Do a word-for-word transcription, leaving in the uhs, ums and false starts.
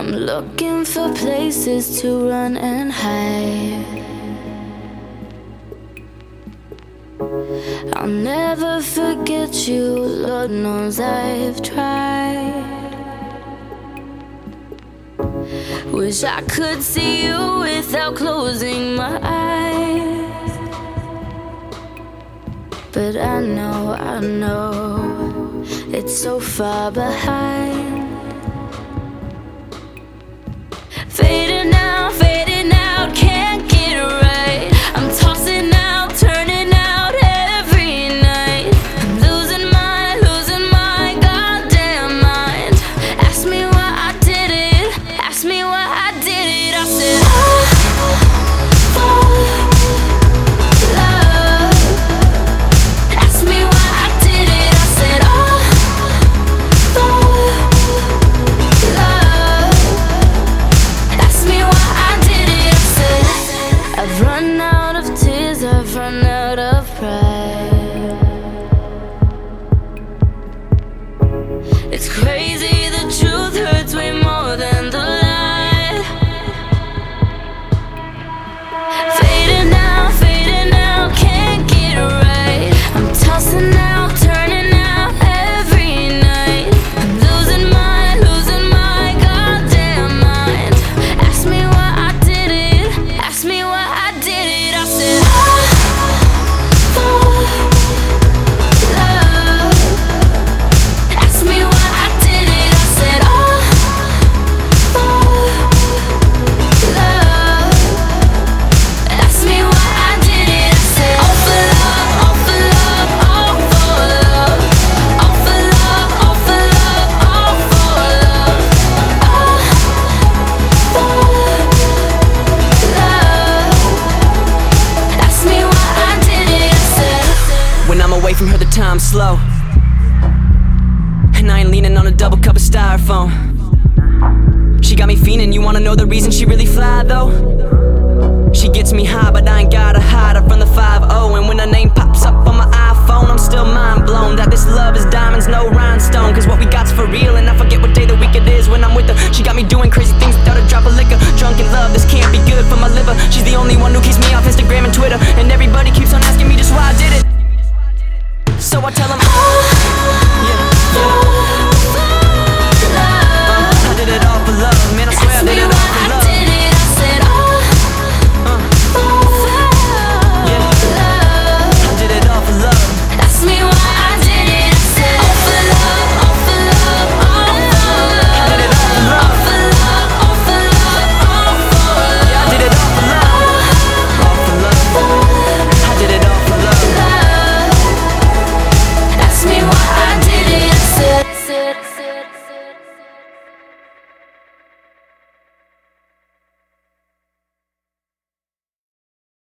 I'm looking for places to run and hide. I'll never forget you, Lord knows I've tried. Wish I could see you without closing my eyes. But I know, I know, it's so far behind. Fading out, fading out, can't get it right. I'm tossing out, turning out every night. I'm losing my, losing my goddamn mind. Ask me why I did it, ask me why I did it. I said, oh, oh, love. Ask me why I did it. I said, oh, oh, love. Ask me why I did it. I said, I've run out of tears, I've run out of pride. It's crazy, the truth hurts way more than the lie. Fading out, fading out, can't get it right. I'm tossing out, turning out every night. I'm losing my, losing my goddamn mind. Ask me why I did it, ask me why I did it. I said, oh, oh, love. Ask me why I did it. I said, oh, oh, love. Ask me why I did it. I said, all for love, all for love, all for love. All for love, all for love, all for love. Oh, for love. Ask me why I did it. I said, When I'm away from her, the time's slow, and I ain't leaning on a double cup of styrofoam. She got me fiending, you wanna know the reason she really fly though? She gets me high, but I ain't gotta hide her from the five oh. And when her name pops up on my iPhone, I'm still mind blown that this love is diamonds, no rhinestone. Cause what we got's for real, and I forget what day of the week it is when I'm with her. She got me doing crazy things without a drop of liquor. Drunk in love, this can't be good for my liver. She's the only one who keeps me off Instagram and Twitter, and everybody keeps on asking me just why I did it. So I tell them, oh, yeah.